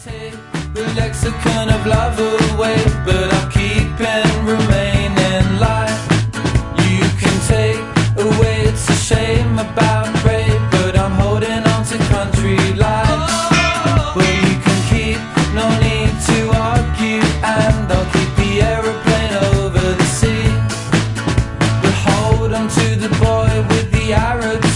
take the lexicon of love away, but I'll keep and remain in life. You can take away, it's a shame about rape, but I'm holding on to country life. Well, you can keep, no need to argue, and I'll keep the aeroplane over the sea. But hold on to the boy with the arrogance.